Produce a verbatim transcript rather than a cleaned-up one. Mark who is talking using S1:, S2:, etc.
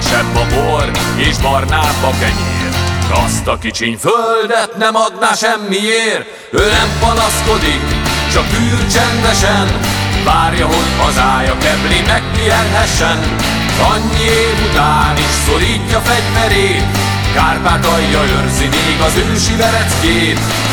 S1: Édesebb a bor és barnább a kenyér. Azt a kicsiny földet nem adná semmiért. Ő nem panaszkodik, csak ül csendesen, várja, hogy hazája kebli megpihenhessen. Annyi év után is szorítja fegyverét, Kárpátalja őrzi még az ősi vereckét.